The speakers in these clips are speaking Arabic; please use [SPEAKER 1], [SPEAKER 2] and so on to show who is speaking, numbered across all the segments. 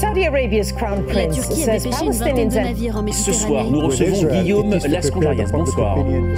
[SPEAKER 1] Saudi Arabia's crown prince says Palestinians and...
[SPEAKER 2] Ce soir, nous recevons Guillaume Lascondarias. Bonsoir.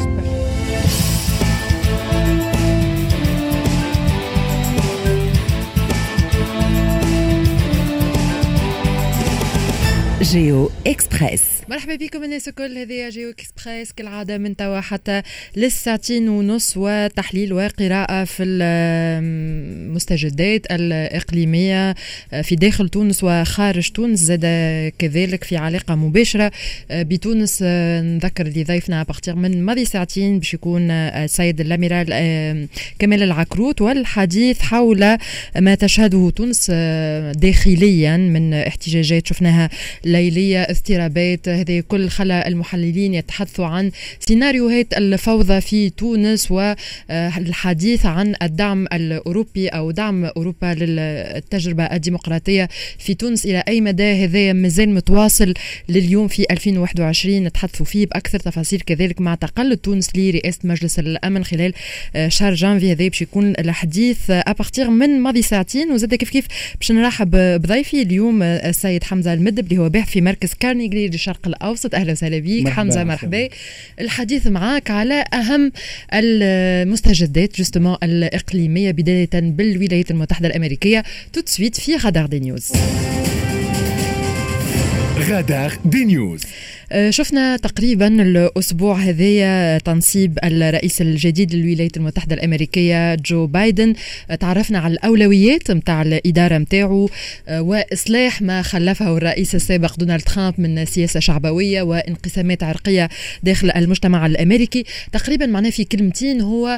[SPEAKER 3] جيو إكسبريس.
[SPEAKER 4] مرحبا بكم الناس الكل. هذه جيو إكسبريس كالعادة من توا حتى للساعتين ونص، وتحليل وقراءة في المستجدات الإقليمية في داخل تونس وخارج تونس، زاد كذلك في علاقة مباشرة بتونس. نذكر اللي ضيفنا بختير من ماضي ساعتين باش يكون السيد الأميرال كمال العكروت، والحديث حول ما تشهده تونس داخليا من احتجاجات شفناها ليلية، اضطرابات. هذه كل خلى المحللين يتحدثوا عن سيناريوهات الفوضى في تونس والحديث عن الدعم الأوروبي أو دعم أوروبا للتجربة الديمقراطية في تونس. إلى أي مدى هذا مازال متواصل لليوم في 2021؟ نتحدثوا فيه بأكثر تفاصيل، كذلك مع تقلد تونس لرئاسة مجلس الأمن خلال شهر جانفي. هذا باش يكون الحديث أبختير من ماضي ساعتين. وزاد كيف باش نرحب بضيفي اليوم السيد حمزة المدب اللي هو باحث في مركز كارنيغي للشرق الأوسط. أهلا وسهلا بك حمزة، مرحبا. الحديث معاك على أهم المستجدات جستمون الإقليمية، بداية بالولايات المتحدة الأمريكية. توت في غدار دي نيوز.
[SPEAKER 5] غدار دي نيوز.
[SPEAKER 4] شفنا تقريبا الأسبوع هذايا تنصيب الرئيس الجديد للولايات المتحدة الأمريكية جو بايدن. تعرفنا على الأولويات متاع الإدارة متاعه وإصلاح ما خلفه الرئيس السابق دونالد ترامب من سياسة شعبوية وانقسامات عرقية داخل المجتمع الأمريكي. تقريبا معناه في كلمتين هو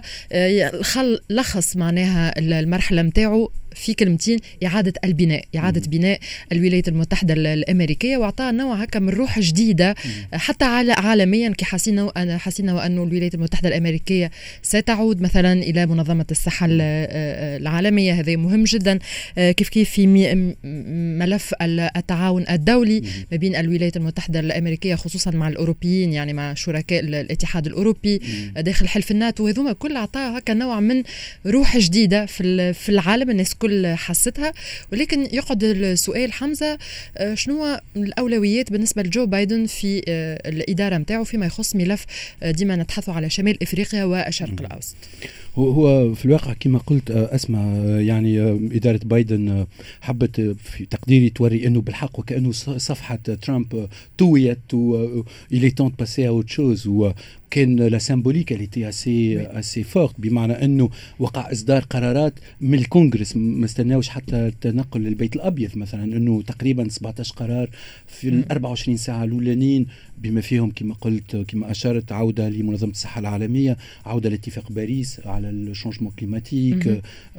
[SPEAKER 4] لخص معناها المرحلة متاعه في كلمتين: إعادة البناء، إعادة بناء الولايات المتحدة الأمريكية، وأعطاها نوع هكا من روح جديدة حتى عالميا. كي حسينا وأنه الولايات المتحدة الأمريكية ستعود مثلا إلى منظمة الصحة العالمية، هذا مهم جدا. كيف في ملف التعاون الدولي ما بين الولايات المتحدة الأمريكية خصوصا مع الأوروبيين، يعني مع شركاء الاتحاد الأوروبي داخل حلف الناتو. هذوما كل أعطاها هكا نوع من روح جديدة في العالم، الناس كل حستها. ولكن يقعد السؤال حمزة، شنو الأولويات بالنسبة لجو بايدن في الإدارة متاعه فيما يخص ملف ديما نتحدثوا على شمال إفريقيا والشرق الأوسط؟
[SPEAKER 6] هو في الواقع كما قلت أسمع، يعني إدارة بايدن حبت في تقديري توري أنه بالحق وكأنه صفحة ترامب تويت وإلي تونت باسي أوت شوز، وكان لا سيمبوليك اللي تي اسي فورت، بمعنى أنه وقع إصدار قرارات من الكونغرس، ما استناوش حتى التنقل للبيت الأبيض مثلا، أنه تقريبا 17 قرار في 24 ساعة الأولانيين، بما فيهم كما قلت كما أشارت عودة لمنظمة الصحة العالمية، عودة لاتفاق باريس على الشونجمون كليماتيك،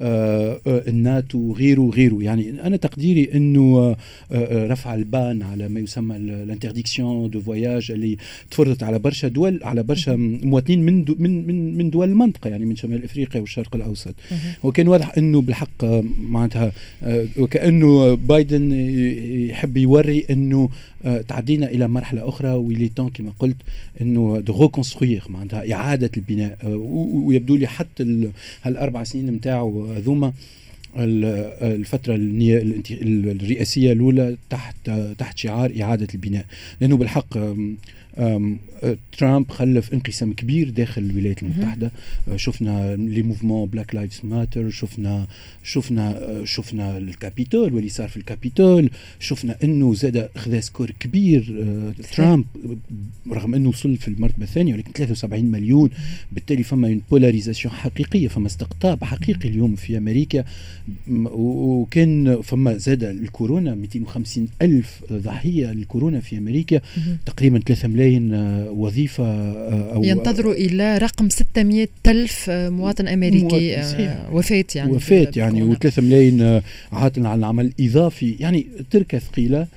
[SPEAKER 6] الناتو غيره. يعني أنا تقديري أنه رفع البان على ما يسمى الانترديكسيون دو فواياج اللي تفرضت على برشا دول، على برشا مواطنين من دول المنطقة، يعني من شمال إفريقيا والشرق الأوسط. وكان واضح أنه بالحق معناتها وكأنه بايدن يحب يوري أنه تعدينا إلى مرحلة أخرى، ويلي تون كما قلت أنه دو ريكونستروير، معناتها إعادة البناء. ويبدو لي حتى هالأربع سنين متاعه ذوما الفترة الرئاسية الأولى تحت شعار إعادة البناء، لأنه بالحق ترامب خلف انقسام كبير داخل الولايات المتحدة. شفنا لي موفمون بلاك لايفز ماتر، شفنا الكابيتول واللي صار في الكابيتول، شفنا انه زاد اخذ سكور كبير ترامب رغم انه وصل في المرتبة الثانية، ولكن 73 مليون. بالتالي فما بولاريزاسيون حقيقية، فما استقطاب حقيقي اليوم في امريكا. وكان فما زاد الكورونا 250 ألف ضحية للكورونا في امريكا، تقريبا 3 ملايين وظيفة أو
[SPEAKER 4] ينتظروا إلى رقم 600 ألف مواطن أمريكي وفاة يعني
[SPEAKER 6] و3 ملايين عاطل على العمل الإضافي. يعني تركة ثقيلة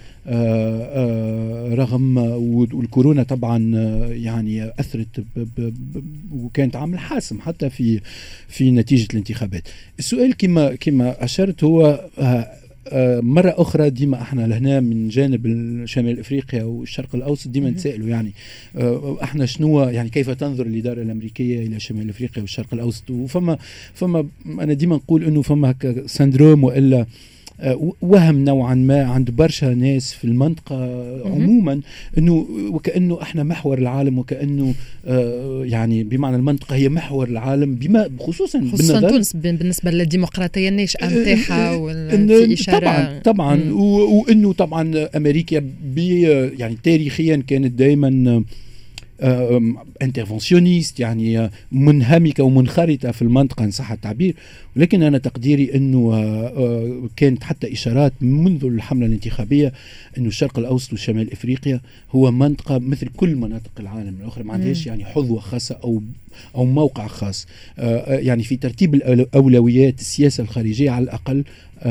[SPEAKER 6] رغم والكورونا طبعا يعني أثرت وكانت عامل حاسم حتى في نتيجة الانتخابات. السؤال كما أشرت هو مرة أخرى ديما احنا لهنا من جانب شمال أفريقيا والشرق الأوسط ديما نتسائلوا يعني احنا شنو يعني كيف تنظر الإدارة الأمريكية إلى شمال أفريقيا والشرق الأوسط. وفما أنا ديما نقول إنه فما سندروم وإلا وهم نوعا ما عند برشا ناس في المنطقة عموما انه وكأنه احنا محور العالم، وكأنه يعني بمعنى المنطقة هي محور العالم، بما خصوصا
[SPEAKER 4] تونس بالنسبة للديمقراطية الناشئة نتاعها في إشارة
[SPEAKER 6] طبعا وانه طبعا امريكا يعني تاريخيا كانت دائما انترفنسيونيست، يعني منهمكة ومنخرطة في المنطقة إن صح التعبير. ولكن أنا تقديري أنه كانت حتى إشارات منذ الحملة الانتخابية أنه الشرق الأوسط وشمال إفريقيا هو منطقة مثل كل مناطق العالم الأخرى، ما عندهاش يعني حظوة خاصة أو موقع خاص، يعني في ترتيب الأولويات السياسة الخارجية على الأقل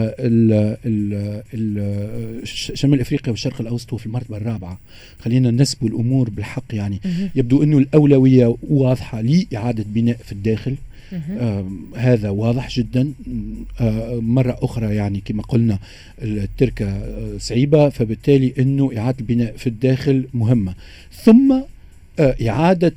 [SPEAKER 6] شمال افريقيا والشرق الاوسط هو في المرتبه الرابعه. خلينا نسبوا الامور بالحق، يعني يبدو انه الاولويه واضحه لاعاده بناء في الداخل. هذا واضح جدا. مرة أخرى يعني كما قلنا التركة صعيبة، فبالتالي أنه إعادة البناء في الداخل مهمة. ثم إعادة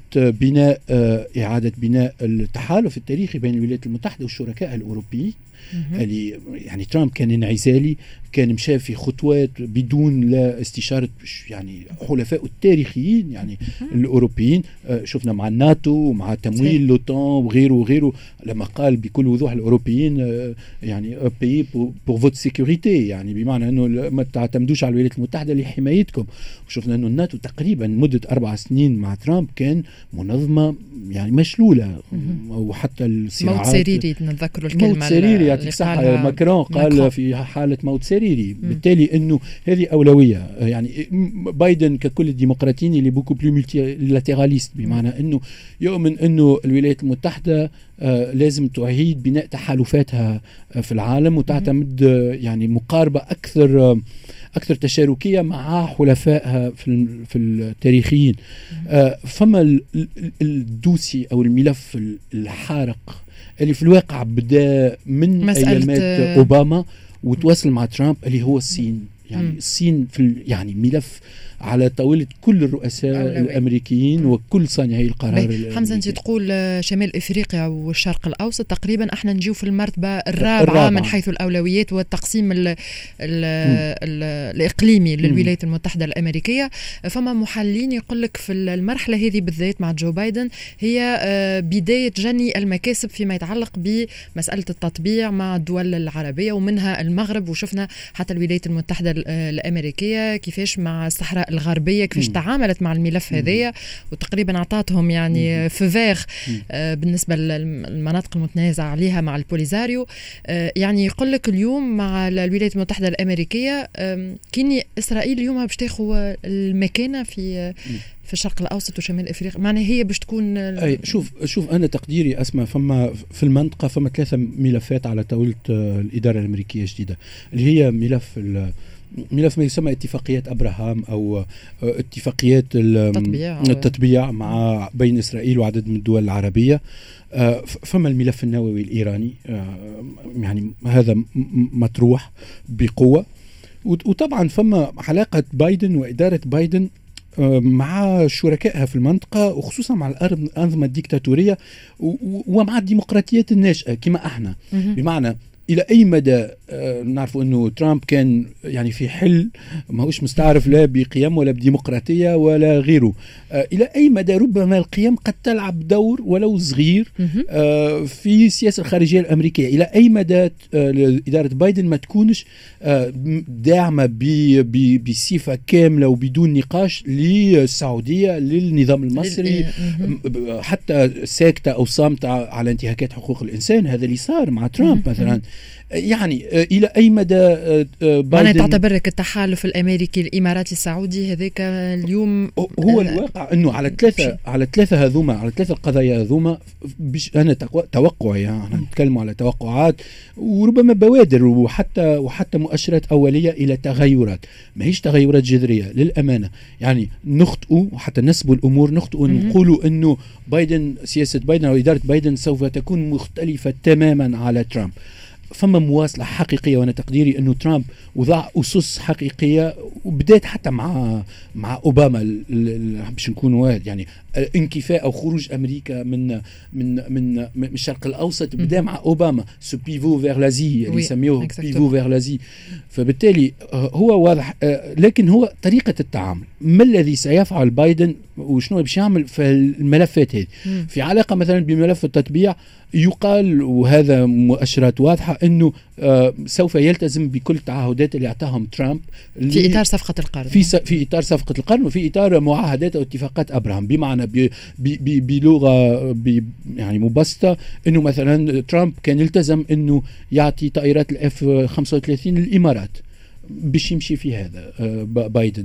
[SPEAKER 6] بناء التحالف التاريخي بين الولايات المتحدة والشركاء الأوروبيين. اللي يعني ترامب كان انعزالي، كان مشى في خطوات بدون لا استشارة يعني حلفائه التاريخيين يعني الأوروبيين. شفنا مع الناتو ومع تمويل لوطان وغيره لما قال بكل وضوح الأوروبيين يعني بيي بور فوت سيكوريتي، يعني بمعنى أنه ما تعتمدوش على الولايات المتحدة لحمايتكم. وشفنا أنه الناتو تقريبا مدة 4 سنين مع ترامب كان منظمة يعني مشلولة. وحتى الصراعات
[SPEAKER 4] موت سريري، نتذكروا الكلمة
[SPEAKER 6] موت سريري يعطيك صحة، ماكرون قال في حالة موت سريري. بالتالي انه هذه أولوية. يعني بايدن ككل الديمقراطيين اللي بوكو بلو ملتيلاتيراليست، بمعنى انه يؤمن انه الولايات المتحدة لازم تعيد بناء تحالفاتها في العالم وتعتمد يعني مقاربة أكثر تشاركية مع حلفائها في التاريخيين. فما الدوسي أو الملف الحارق اللي في الواقع بدأ من أيامات أوباما وتواصل مع ترامب، اللي هو الصين. يعني الصين يعني ملف على طاولة كل الرؤساء الأمريكيين وكل صانعي القرار.
[SPEAKER 4] حمزة، أنت تقول شمال إفريقيا والشرق الأوسط تقريبا احنا نجيو في المرتبة الرابعة من حيث الأولويات والتقسيم الإقليمي للولايات المتحدة الأمريكية. فما محللين يقول لك في المرحلة هذه بالذات مع جو بايدن هي بداية جني المكاسب فيما يتعلق بمسألة التطبيع مع الدول العربية ومنها المغرب. وشفنا حتى الولايات المتحدة الأمريكية كيفاش مع الصحراء الغربية كيفاش تعاملت مع الملف هذايا، وتقريبا أعطاتهم يعني فوفير بالنسبة للمناطق المتنازع عليها مع البوليزاريو. يعني يقول لك اليوم مع الولايات المتحدة الأمريكية كيني إسرائيل اليوم باش تاخذ المكانة في الشرق الأوسط وشمال إفريقيا، معناها هي باش تكون
[SPEAKER 6] شوف أنا تقديري أسمع فما في المنطقة فما 3 ملفات على طاولة الإدارة الأمريكية الجديدة، اللي هي ملف ما يسمى اتفاقيات أبراهام أو اتفاقيات التطبيع مع بين إسرائيل وعدد من الدول العربية. فما الملف النووي الإيراني، يعني هذا مطروح بقوة. وطبعا فما علاقة بايدن وإدارة بايدن مع شركائها في المنطقة، وخصوصا مع الأنظمة الديكتاتورية ومع الديمقراطيات الناشئة كما احنا. بمعنى إلى أي مدى نعرف أنه ترامب كان يعني في حل ما هوش مستعرف لا بقيم ولا بديمقراطية ولا غيره. إلى أي مدى ربما القيم قد تلعب دور ولو صغير في السياسة الخارجية الأمريكية. إلى أي مدى إدارة بايدن ما تكونش داعمة بصفة كاملة وبدون نقاش للسعودية للنظام المصري، حتى ساكتة أو صامتة على انتهاكات حقوق الإنسان. هذا اللي صار مع ترامب مثلا. يعني إلى أي مدى بايدن
[SPEAKER 4] تعتبرك التحالف الأمريكي الإماراتي السعودي هذاك اليوم
[SPEAKER 6] هو الواقع أنه على ثلاثة هذوما، على 3 القضايا هذوما أنا توقعي، يعني نتكلم على توقعات وربما بوادر وحتى مؤشرات أولية إلى تغيرات، ما هيش تغيرات جذرية للأمانة. يعني نخطئوا وحتى نسبوا الأمور، نخطئوا نقولوا أنه سياسة بايدن أو إدارة بايدن سوف تكون مختلفة تماما على ترامب. فما مواصلة حقيقية، وأنا تقديري أنه ترامب وضع أسس حقيقية وبدأت حتى مع اوباما باش نكون واحد يعني انكفاء او خروج امريكا من الشرق الاوسط بدا مع اوباما سو بيفو فير لازي اللي يسميوه بيفو فير لازي. فبالتالي هو واضح لكن هو طريقه التعامل ما الذي سيفعل بايدن وشنو باش يعمل في الملفات هذه في علاقه مثلا بملف التطبيع. يقال وهذا مؤشرات واضحة أنه سوف يلتزم بكل التعهدات اللي اعطاهم ترامب
[SPEAKER 4] في إطار صفقة القرن
[SPEAKER 6] في إطار صفقة القرن وفي إطار معاهدات أو اتفاقات أبراهام بمعنى بلغة يعني مبسطة أنه مثلا ترامب كان يلتزم أنه يعطي طائرات الاف 35 للإمارات باش يمشي في هذا بايدن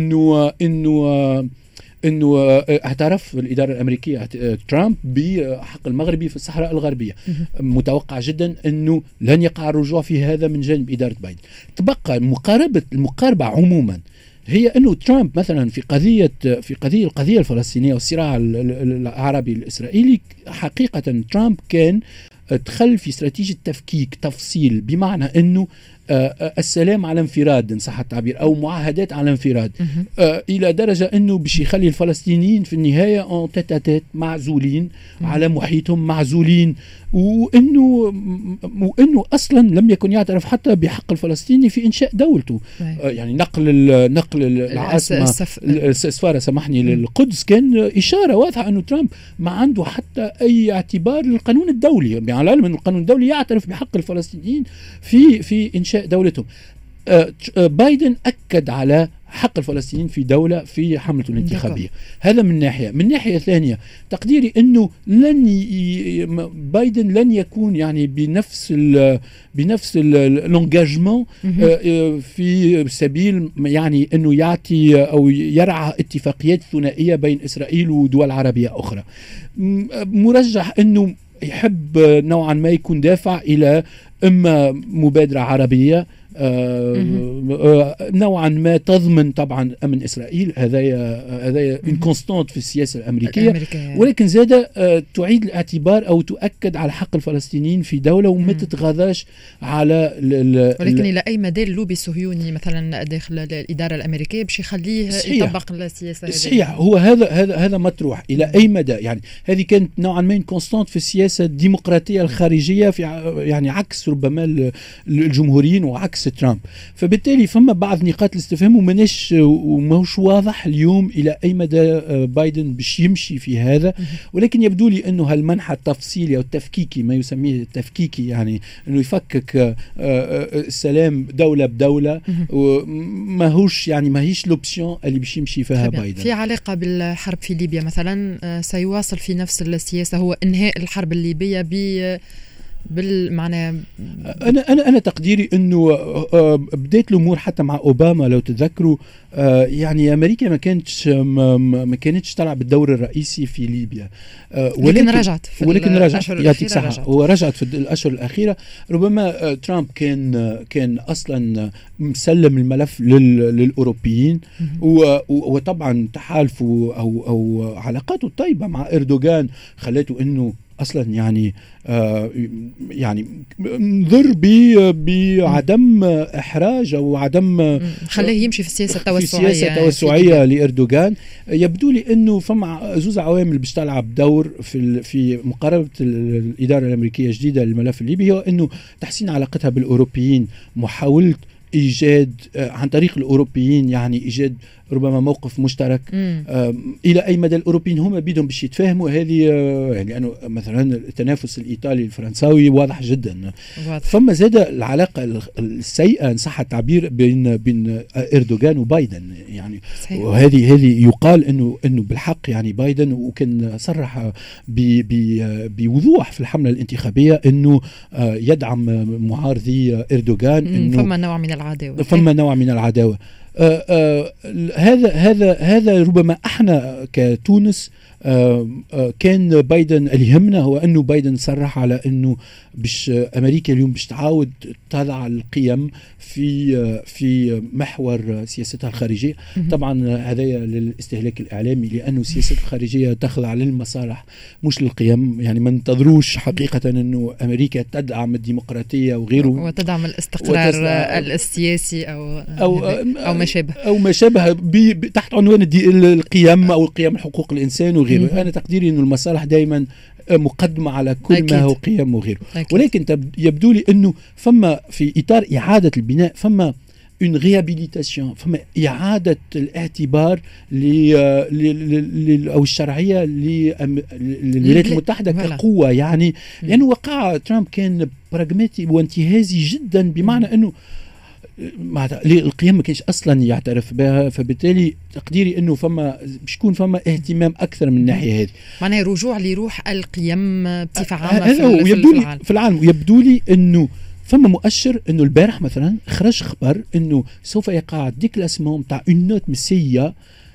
[SPEAKER 6] انه اعترف الاداره الامريكيه ترامب بحق المغربي في الصحراء الغربيه. متوقع جدا انه لن يقع الرجوع في هذا من جانب اداره بايدن. تبقى المقاربه عموما هي انه ترامب مثلا في القضيه الفلسطينيه والصراع العربي الاسرائيلي حقيقه ترامب كان دخل في استراتيجيه تفكيك تفصيل بمعنى انه السلام على انفراد ان صح التعبير او معاهدات على انفراد الى درجه انه باش يخلي الفلسطينيين في النهايه ان تيت معزولين على محيطهم معزولين وانه اصلا لم يكن يعترف حتى بحق الفلسطيني في انشاء دولته. يعني نقل العاصمه السفاره سامحني للقدس كان اشاره واضحه انه ترامب ما عنده حتى اي اعتبار للقانون الدولي يعني على العلم ان القانون الدولي يعترف بحق الفلسطينيين في انشاء دولتهم. بايدن أكد على حق الفلسطينيين في دولة في حملته الانتخابية. هذا من ناحية ثانية تقديري أنه بايدن لن يكون يعني بنفس الانجاجمون في سبيل يعني أنه يعطي أو يرعى اتفاقيات ثنائية بين إسرائيل ودول عربية أخرى. مرجح أنه يحب نوعا ما يكون دافع إلى إما مبادرة عربية نوعا ما تضمن طبعا أمن إسرائيل. هذا انكونستانت في السياسة الأمريكية ولكن زاد تعيد الاعتبار أو تؤكد على حق الفلسطينيين في دولة وما تتغاضاش على
[SPEAKER 4] ولكن إلى أي مدى اللوبي الصهيوني مثلا داخل الإدارة الأمريكية باش يخليه يطبق السياسة هذه؟
[SPEAKER 6] صحيح هو هذا مطروح إلى أي مدى. يعني هذه كانت نوعا ما انكونستانت في السياسة الديمقراطية الخارجية في يعني عكس ربما الجمهوريين وعكس ترامب. فبالتالي فما بعض نقاط الاستفهام وماهوش واضح اليوم إلى أي مدى بايدن باش يمشي في هذا. ولكن يبدو لي أنه هالمنحى التفصيلي أو التفكيكي ما يسميه التفكيكي يعني أنه يفكك السلام دولة بدولة وماهوش يعني ماهيش لوبسيون اللي باش يمشي فيها بايدن.
[SPEAKER 4] في علاقة بالحرب في ليبيا مثلا سيواصل في نفس السياسة هو إنهاء الحرب الليبية بالمعنى
[SPEAKER 6] أنا تقديري أنه بدأت الأمور حتى مع أوباما لو تذكروا يعني أمريكا ما كانتش تلعب الدور الرئيسي في ليبيا
[SPEAKER 4] ولكن رجعت
[SPEAKER 6] يعطيك صحة ورجعت في الأشهر الأخيرة. ربما ترامب كان أصلا مسلم الملف للأوروبيين وطبعا تحالفه أو علاقاته الطيبة مع إردوغان خلته أنه اصلا يعني نظر بعدم احراج او عدم
[SPEAKER 4] خليه يمشي في السياسه
[SPEAKER 6] التوسعيه لاردوغان. يبدو لي انه فما زوز عوامل باش تلعب دور في مقاربه الاداره الامريكيه الجديده للملف الليبي هو انه تحسين علاقتها بالاوروبيين محاوله ايجاد عن طريق الاوروبيين يعني ايجاد ربما موقف مشترك. الى اي مدى الاوروبيين هم بيدهم باش يتفاهموا هذه يعني لانه مثلا التنافس الايطالي الفرنساوي واضح جدا. فما زاد العلاقه السيئه ان صح التعبير بين اردوغان وبايدن يعني صحيح. وهذه يقال انه بالحق يعني بايدن وكان صرح بوضوح في الحمله الانتخابيه انه يدعم معارضي اردوغان. انه فما نوع من العداوه. هذا ربما احنا كتونس كان بايدن اللي يهمنا هو أنه بايدن صرح على أنه باش أمريكا اليوم باش تعاود تضع القيم في محور سياستها الخارجية. طبعا هذا للاستهلاك الإعلامي، لأنه السياسة الخارجية تخضع للمصالح مش للقيم. يعني ما ننتظروش حقيقة أنه أمريكا تدعم الديمقراطية وغيره
[SPEAKER 4] وتدعم الاستقرار السياسي أو ما شابه
[SPEAKER 6] تحت عنوان القيم أو القيم حقوق الإنسان وغيره. أنا تقديري أنه المصالح دائما مقدمة على كل أكيد. ما هو قيم وغيره أكيد. ولكن يبدو لي أنه فما في إطار إعادة البناء فما une réhabilitation، فما إعادة الاعتبار أو الشرعية للولايات المتحدة كقوة. يعني لأنه وقع ترامب كان براغماتي وانتهازي جدا، بمعنى أنه القيم ما كانش اصلا يعترف بها، فبالتالي تقديري انه فما بيكون فما اهتمام اكثر من الناحيه هذه،
[SPEAKER 4] معناها رجوع لروح القيم بصفه عامه
[SPEAKER 6] في العالم. ويبدو لي انه فما مؤشر انه البارح مثلا خرج خبر انه سوف يقع ديكلاسمون تاع اون نوت مسيه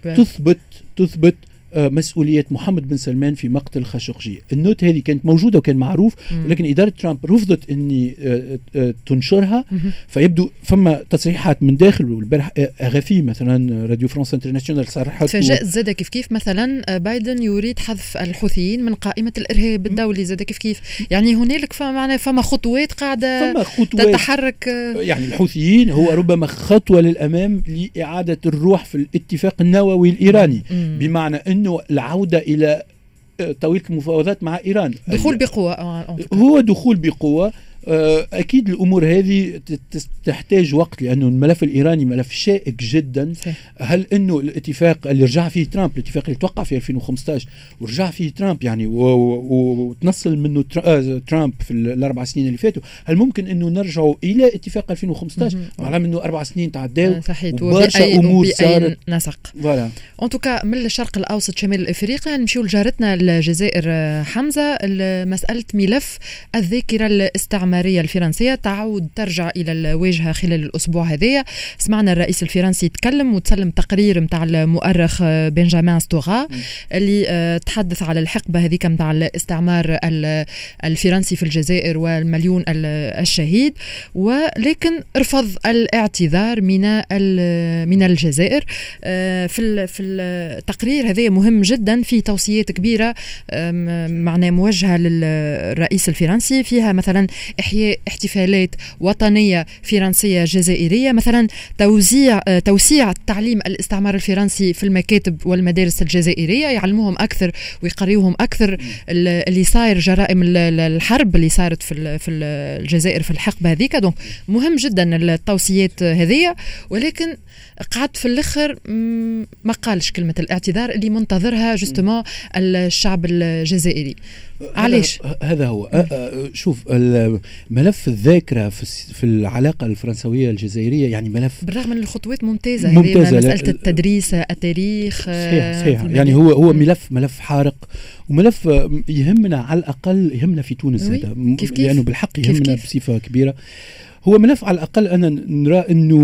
[SPEAKER 6] تثبت مسؤولية محمد بن سلمان في مقتل خاشقجي. النوت هذه كانت موجودة وكان معروف، ولكن إدارة ترامب رفضت أني تنشرها. فيبدو فما تصريحات من داخل. والبارح أغافي مثلا راديو فرانس انترناسيونال صرحت
[SPEAKER 4] تفاجأت زاد كيف مثلا بايدن يريد حذف الحوثيين من قائمة الإرهاب الدولي زاد كيف. يعني هنالك فما خطوات قاعدة تتحرك.
[SPEAKER 6] يعني الحوثيين هو ربما خطوة للأمام لإعادة الروح في الاتفاق النووي الإيراني، بمعنى أنه العودة إلى طاولة المفاوضات مع إيران.
[SPEAKER 4] دخول بقوة
[SPEAKER 6] هو دخول بقوة. أكيد الأمور هذه تحتاج وقت، لأنه الملف الإيراني ملف شائك جدا. هل أنه الاتفاق اللي رجع فيه ترامب، الاتفاق اللي توقع في 2015 ورجع فيه ترامب يعني وتنصل منه ترامب في الأربع سنين اللي فاتوا، هل ممكن أنه نرجعوا إلى اتفاق 2015 على أنه 4 سنين تعداوا وبرشا أمور صارت
[SPEAKER 4] نسق. أنتوكا من الشرق الأوسط شمال أفريقيا نمشيو لجارتنا الجزائر. حمزة، مسألة ملف الذاكرة الاستعمارية الفرنسية تعود ترجع إلى الواجهة خلال الأسبوع هذا. سمعنا الرئيس الفرنسي يتكلم وتسلم تقرير متاع المؤرخ بنجامين ستوغا اللي تحدث على الحقبة هذيك متاع الاستعمار الفرنسي في الجزائر والمليون الشهيد، ولكن رفض الاعتذار من الجزائر. في التقرير هذا مهم جدا، في توصيات كبيرة معناه موجهة للرئيس الفرنسي، فيها مثلا إحياء احتفالات وطنية فرنسية جزائرية، مثلا توسيع تعليم الاستعمار الفرنسي في المكاتب والمدارس الجزائرية، يعلموهم أكثر ويقريوهم أكثر اللي صاير جرائم الحرب اللي صارت في الجزائر في الحقبة هذيك. دونك مهم جدا التوصيات هذه، ولكن قعد في الآخر ما قالش كلمة الاعتذار اللي منتظرها جستما الشعب الجزائري. علاش؟
[SPEAKER 6] هذا هو. شوف، ملف الذاكرة في العلاقة الفرنسوية الجزائرية يعني ملف
[SPEAKER 4] بالرغم من الخطوات ممتازة مسألة التدريس التاريخ
[SPEAKER 6] صحيح. يعني هو ملف حارق، وملف يهمنا على الأقل، يهمنا في تونس هذا لأنه بالحق يهمنا بصفة كبيرة. هو ملف على الأقل أنا نرى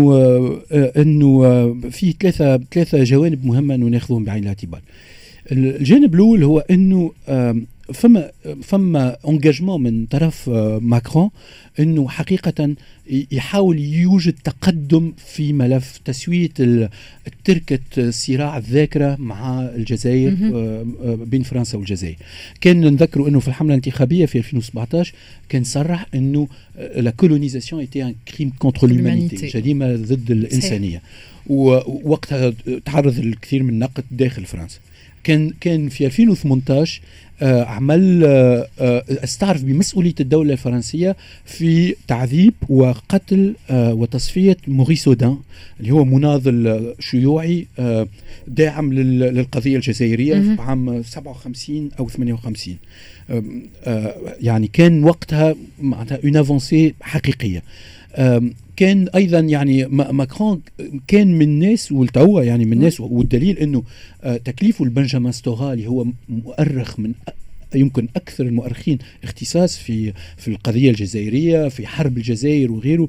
[SPEAKER 6] أنه فيه ثلاثة جوانب مهمة أنه ناخذهم بعين الاعتبار. الجانب الأول هو أنه فما انجاجمون من طرف ماكرون أنه حقيقة يحاول يوجد تقدم في ملف تسوية تركة صراع الذاكرة مع الجزائر بين فرنسا والجزائر. كان نذكروا أنه في الحملة الانتخابية في 2017 كان صرح أنه la colonisation était un crime contre l'humanité، جريمة ضد الإنسانية، ووقتها تعرض الكثير من النقد داخل فرنسا. كان في 2018 عمل استعرف بمسؤولية الدولة الفرنسية في تعذيب وقتل وتصفية موريس أودان اللي هو مناضل شيوعي داعم للقضية الجزائرية في عام 57 أو 58. يعني كان وقتها معناتها une avancée حقيقية. كان أيضا يعني ماكرون كان من الناس والتوا يعني من الناس، والدليل أنه تكليفه البنجامين ستوغا اللي هو مؤرخ من يمكن أكثر المؤرخين اختصاص في القضية الجزائرية في حرب الجزائر وغيره.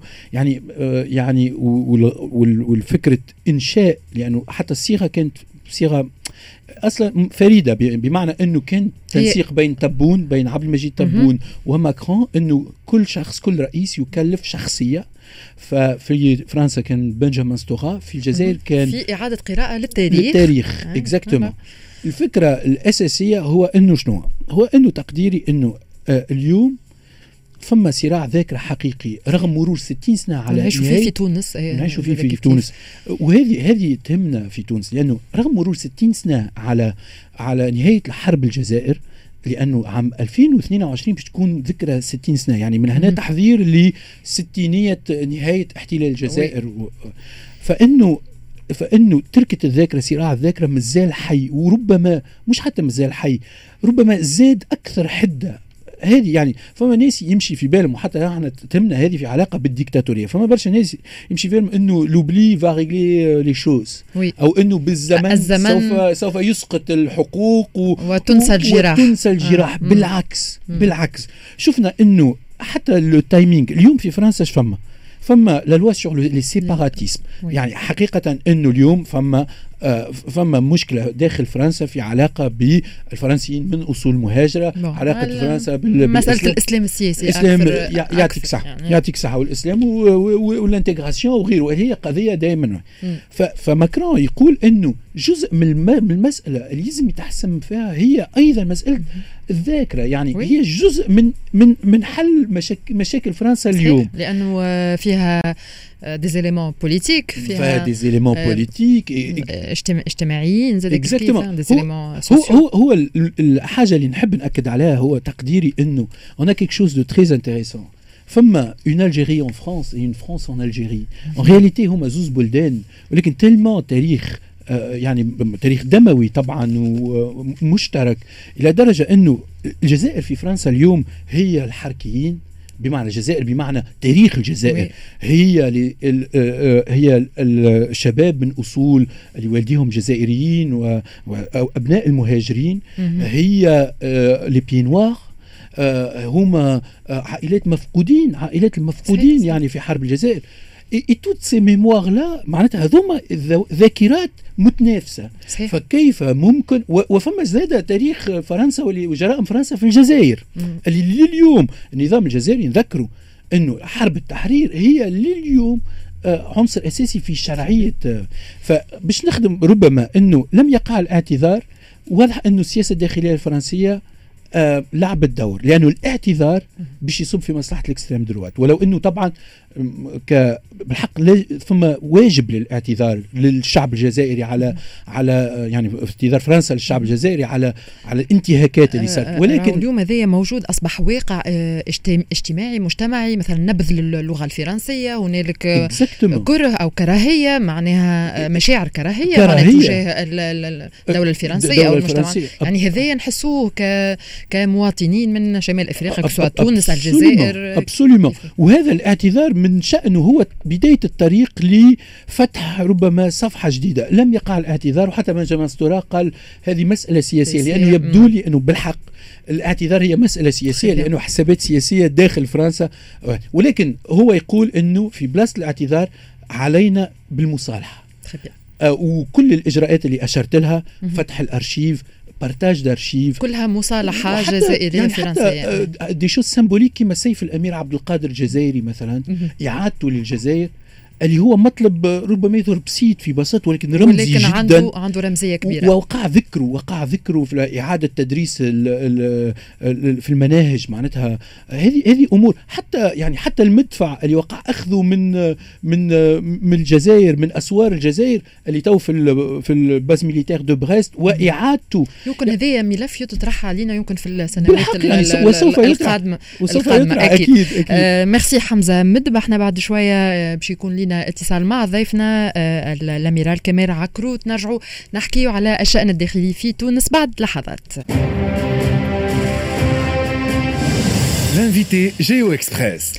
[SPEAKER 6] يعني والفكرة إنشاء، لأنه حتى الصيغة كانت صيغة اصلا فريده بمعنى انه كان تنسيق بين تبون، بين عبد المجيد تبون وماكرون، انه كل شخص كل رئيس يكلف شخصيه. ففي فرنسا كان بنجامين ستورا، في الجزائر كان
[SPEAKER 4] في اعاده قراءه للتاريخ.
[SPEAKER 6] اكزاكتومون. الفكره الاساسيه هو انه شنو هو انه تقديري انه اليوم فما صراع ذاكرة حقيقي رغم مرور 60 سنة على
[SPEAKER 4] نعيشوا فيه في تونس.
[SPEAKER 6] نعيشوا فيه في تونس، وهذه تهمنا في تونس، لأنه رغم مرور 60 سنة على نهاية الحرب الجزائر، لأنه عام 2022 باش تكون ذكرى 60 سنة، يعني من هنا تحضير لستينية نهاية احتلال الجزائر. فإنه تركة الذاكرة، صراع الذاكرة مازال حي، وربما مش حتى مازال حي، ربما زاد أكثر حدة. هذه يعني فما ناس يمشي في بالهم، وحتى احنا تهمنا هذه في علاقه بالديكتاتوريه، فما برشا ناس يمشي في بالهم انه لوبلي فا ريغلي لي شوز، او انه بالزمن سوف يسقط الحقوق
[SPEAKER 4] وتنسى الجراح.
[SPEAKER 6] بالعكس شفنا انه حتى التايمينج اليوم في فرنسا فما لا لوا سور لي سيباراتيزم، يعني حقيقه انه اليوم فما مشكله داخل فرنسا في علاقه بالفرنسيين من اصول مهاجره، علاقه فرنسا
[SPEAKER 4] مساله الاسلام السياسي.
[SPEAKER 6] يعطيك صحه، والاسلام والانتغراسيون وغيره، هي قضيه دائما. فماكرون يقول انه جزء من المساله اللي لازم يتحسن فيها هي ايضا مساله الذاكره، يعني هي جزء من حل مشاكل فرنسا اليوم،
[SPEAKER 4] لانه فيها ديزيليمون بوليتيك، فيها
[SPEAKER 6] ديزيليمون بوليتيك
[SPEAKER 4] اجتماعيين زاد
[SPEAKER 6] هو الحاجه اللي نحب ناكد عليها هو تقديري انه هناك كيك شوز دو تري انتريسون. فما اون الجيري ان فرانس اي اون فرانس ان الجيري، ان رياليتي هما زوز بلدان، ولكن تلمون تاريخ يعني تاريخ دموي طبعا ومشترك، الى درجه انه الجزائر في فرنسا اليوم هي الحركيين، بمعنى الجزائر بمعنى تاريخ الجزائر هي الشباب من أصول اللي والديهم جزائريين وأبناء المهاجرين، هي لي بي نوار، هما عائلات المفقودين يعني في حرب الجزائر. et toutes ces mémoires là معناتها هذوما ذاكرات متنافسه. صحيح. فكيف ممكن وفما زاده تاريخ فرنسا وجرائم فرنسا في الجزائر اللي لليوم النظام الجزائري نذكروا انه حرب التحرير هي لليوم عنصر اساسي في شرعيه. فباش نخدم ربما انه لم يقع الاعتذار، واضح انه السياسه الداخليه الفرنسيه لعبت دور، لانه الاعتذار باش يصب في مصلحه الاكستريم دروات، ولو انه طبعا بالحق ثم واجب للاعتذار للشعب الجزائري على يعني اعتذار فرنسا للشعب الجزائري على الانتهاكات اللي صارت. ولكن
[SPEAKER 4] اليوم هذا موجود، اصبح واقع اجتماعي مجتمعي، مثلا نبذ للغه الفرنسيه، هنالك كره او كراهيه، معناها مشاعر كراهيه تجاه الدوله الفرنسيه او المجتمع، يعني هذا نحسوه كمواطنين من شمال افريقيا سواء تونس الجزائر.
[SPEAKER 6] ابسوليومون. وهذا الاعتذار من شأنه هو بداية الطريق لفتح ربما صفحة جديدة. لم يقع الاعتذار، وحتى بنجامين ستورا قال هذه مسألة سياسية، لأنه يبدو لي أنه بالحق الاعتذار هي مسألة سياسية، لأنه حسابات سياسية داخل فرنسا. ولكن هو يقول أنه في بلاصة الاعتذار علينا بالمصالحة، وكل الإجراءات اللي أشرت لها، فتح الأرشيف، بارتاج دارشيف، كلها
[SPEAKER 4] مصالحة جزائرية يعني فرنسية،
[SPEAKER 6] دي شوز سيمبوليك كما سيف الأمير عبد القادر الجزائري مثلا، إعادته للجزائر اللي هو مطلب ربما يظهر بسيط في بساطة ولكن رمزي جدا،
[SPEAKER 4] عنده رمزية كبيرة،
[SPEAKER 6] ووقع ذكره في إعادة تدريس في المناهج. معناتها هذه أمور، حتى المدفع اللي وقع أخذه من الجزائر، من أسوار الجزائر اللي تو في الباز ميليتير دو بريست، وإعادته
[SPEAKER 4] يمكن هذه ملف يطرح علينا يمكن في السنوات
[SPEAKER 6] القادمة أكيد.
[SPEAKER 4] ميرسي حمزة مدبح. احنا بعد شوية باش يكون لنا اتصال مع ضيفنا الأميرال كمال عكروت، نرجعوا نحكيوا على الشأن الداخلي في تونس بعد لحظات.
[SPEAKER 5] لانفيتي جيو اكسبريس.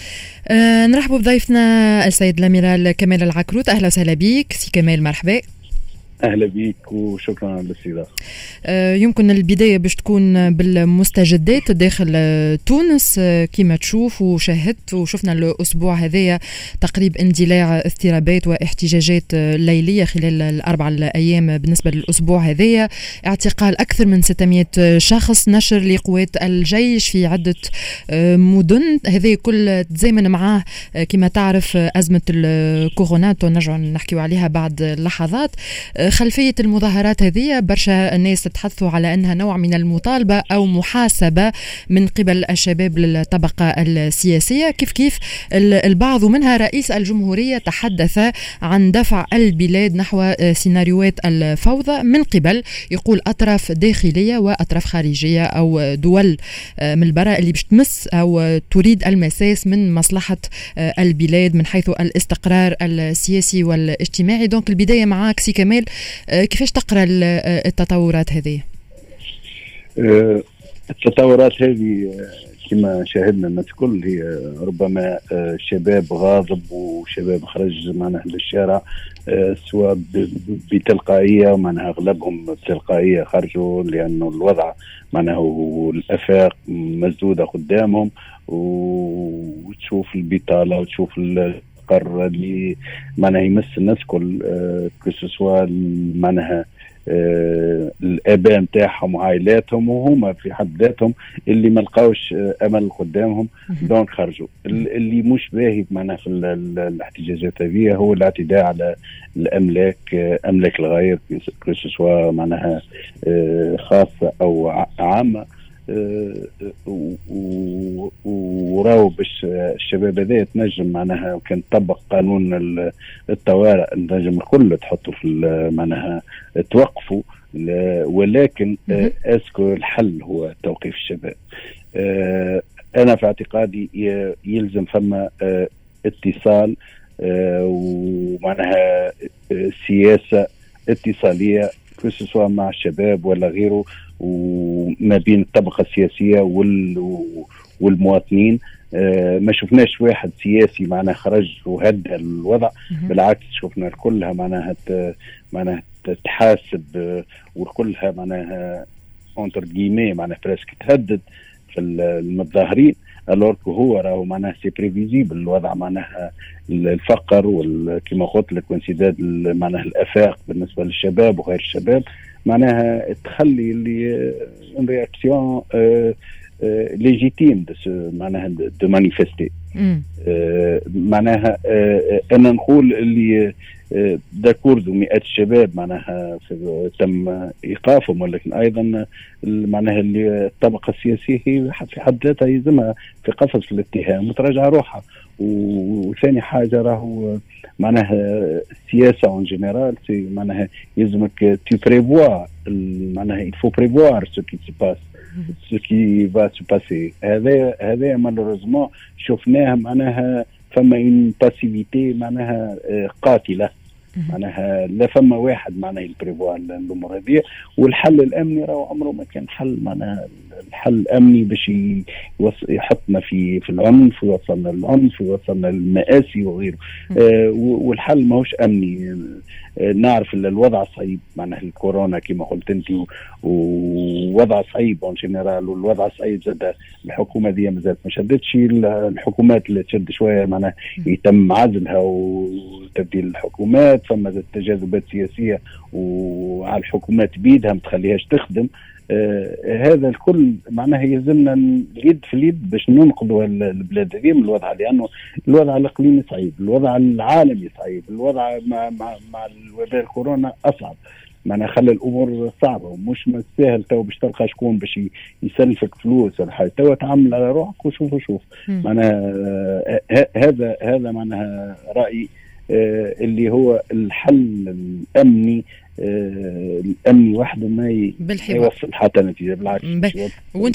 [SPEAKER 4] نرحبوا بضيفنا السيد الأميرال كمال العكروت. أهلا وسهلا بك سي كمال، مرحبا.
[SPEAKER 7] أهلا بيك وشكرا على الاستضافة.
[SPEAKER 4] يمكن البداية باش تكون بالمستجدات داخل تونس كما تشوف وشاهدت وشفنا الأسبوع هذايا تقريب اندلاع اضطرابات واحتجاجات ليلية خلال الأربع أيام بالنسبة للأسبوع هذايا، اعتقال أكثر من 600 شخص، نشر لقوات الجيش في عدة مدن، هذه كل تزامن معاه كما تعرف أزمة الكورونا نرجع نحكيو عليها بعد لحظات. خلفية المظاهرات هذه برشا الناس تتحدثوا على أنها نوع من المطالبة أو محاسبة من قبل الشباب للطبقة السياسية، كيف البعض منها رئيس الجمهورية تحدث عن دفع البلاد نحو سيناريوهات الفوضى من قبل يقول أطراف داخلية وأطراف خارجية أو دول من البراء اللي باش تمس أو تريد المساس من مصلحة البلاد من حيث الاستقرار السياسي والاجتماعي. دونك البداية معاك سي كمال، كيفاش تقرأ التطورات هذه؟
[SPEAKER 7] التطورات هذه كما شاهدنا الناس الكل هي ربما شباب غاضب وشباب خرج معناها للشارع سواء بتلقائية، معناها أغلبهم بتلقائية خرجوا لأنه الوضع معناها والآفاق مسدودة قدامهم، وتشوف البطالة وتشوف القرار اللي معناها يمس الناس كل كسوا معناها الآباء نتاعهم وعائلاتهم وهما في حد ذاتهم اللي ما لقاوش أمل قدامهم دونك خرجوا. اللي مش باهي معناها في الاحتجاجات هذه هو الاعتداء على الأملاك، أملاك الغير سواء معناها خاصة أو عامة، وراو باش الشباب هذا تنجم معناها كان طبق قانون الطوارئ نجم الكل تحطوا في معناها توقفوا، ولكن اسكو الحل هو توقيف الشباب؟ انا في اعتقادي يلزم فما اتصال ومعناها سياسة اتصالية سواء مع الشباب ولا غيره، وما بين الطبقة السياسية والمواطنين. ما شفناش واحد سياسي معناها خرج وهدى الوضع، بالعكس شفنا كلها معناها تحاسب وكلها معناها اونتر جيمي معناها بريسك تهدد في المتظاهرين، الورك هو راهو معناها سي بريفيزيبل الوضع معناها الفقر كما قلت لك وانسداد معناها الافاق بالنسبه للشباب وغير الشباب، معناها تخلي اللي اون رياكسيون ليجيتيم معناها دو مانيفيستي. معناها انا نقول اللي داكوردو مئات الشباب معناها تم ايقافهم، ولكن ايضا معناها اللي الطبقه السياسيه هي في حد ذاتها يلزمها في قفص الاتهام وتراجع روحها. وثاني حاجه راهو معناها السياسه اون جينيرال سي معناها يلزمك تو بريفوار معناها il faut prévoir ce qui se passe ce qui va se passer. هذا مالوريزمون شفناه معناها فما اون باسيفيتي معناها قاتله، معناها لا فما واحد معناها البريفوار الامور هذه. والحل الامني راهو عمره ما كان حل، معناها الحل الامني باش يحطنا في العنف ويوصلنا للعنف ويوصلنا للمآسي وغيره. والحل ماهوش امني. نعرف الوضع صعيب معناها الكورونا كما قلت انت، ووضع صعيب اون جينيرال، والوضع صعيب زاد الحكومه دي مازالت ما شدتش. الحكومات اللي تشد شويه معناها يتم عزلها وتبديل الحكومات، فما تجاذبات سياسيه وعلى الحكومات بيدها ما تخليهاش تخدم. هذا الكل معناها يلزمنا اليد في اليد باش ننقذوا البلاد هذه من الوضع، لانه الوضع الاقليمي صعيب، الوضع العالمي صعيب، الوضع مع الوباء الكورونا اصعب، معناها خلى الامور صعبه ومش سهل تو باش تلقى شكون باش يسلفك فلوس ولا حاجه. تو تعمل على روحك وشوف معناها هذا معناها رايي اللي هو الحل الامني. الامني وحده ما يوصل حتى نتيجه، بالعكس.
[SPEAKER 4] وانت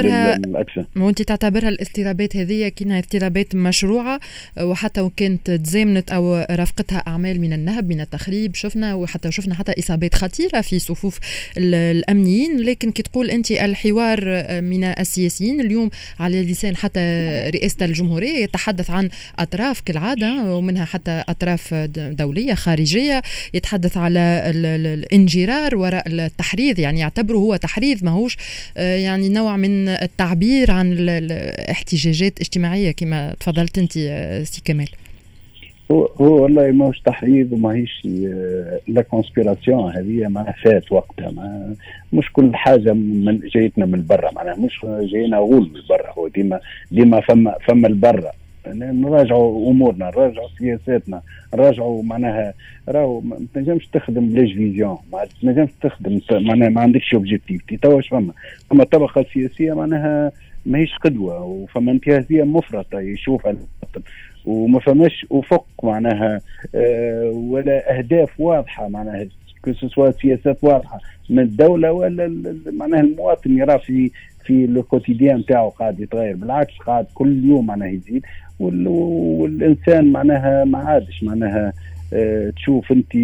[SPEAKER 4] تعتبرها الاضطرابات هذه كنا اضطرابات مشروعه، وحتى وكانت تزامنت او رافقتها اعمال من النهب من التخريب شفنا حتى اصابات خطيره في صفوف الامنيين. لكن كي تقول انت الحوار من السياسيين اليوم على لسان حتى رئاسه الجمهوريه يتحدث عن اطراف كالعاده، ومنها حتى اطراف دوليه خارجيه، يتحدث على الانجرار وراء التحريض، يعني يعتبره هو تحريض ماهوش يعني نوع من التعبير عن الاحتجاجات الاجتماعية كما تفضلت انت سي كمال.
[SPEAKER 7] هو والله ماهوش تحريض وماهيش لا كونسبيراسيون، هذه ما فات وقتها، مش كل حاجه من جايتنا من برا، معناها مش جاينا غول من برا، هو ديما فما البرا. نراجعوا امورنا، نراجعوا سياساتنا، نراجعوا معناها راهو ما تنجمش تخدم بلاش فيزيون، ما تنجمش تخدم معناها ما عندكش اوبجيكتيف. تواش فما طبقه سياسيه معناها ماهيش قدوه، وفما انتهازيه مفرطه يشوفها المواطن، وما فماش افق معناها ولا اهداف واضحه، معناها كسوا سياسات واضحه من الدوله، ولا معناها المواطن يرى في لو كوتيديان نتاعو قاعد يتغير، بالعكس قاعد كل يوم معناها يزيد، والانسان معناها ما عادش معناها تشوف انت